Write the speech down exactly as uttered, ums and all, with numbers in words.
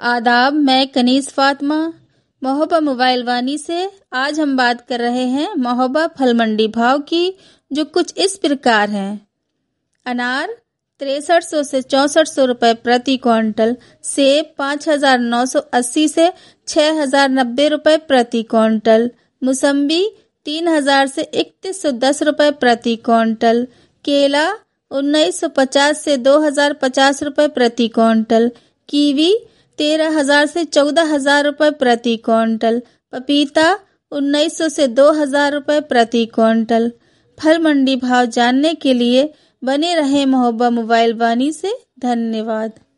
आदाब, मैं कनीज़ फातिमा महोबा मोबाइल वानी से। आज हम बात कर रहे हैं महोबा फल मंडी भाव की, जो कुछ इस प्रकार हैं। अनार तिरसठ सौ से चौंसठ सौ रुपये प्रति क्विंटल, सेब पाँच हजार नौ सौ अस्सी से छः हजार नब्बे रुपये प्रति क्विंटल, मौसम्बी तीन हजार से इकतीस सौ दस रुपये प्रति क्विंटल, केला उन्नीस सौ पचास से दो हजार पचास रुपये प्रति क्विंटल, कीवी तेरह हजार से चौदह हजार रुपये प्रति क्विंटल, पपीता उन्नीस सौ से दो हजार रुपये प्रति क्विंटल। फल मंडी भाव जानने के लिए बने रहे महोबा मोबाइल वानी से। धन्यवाद।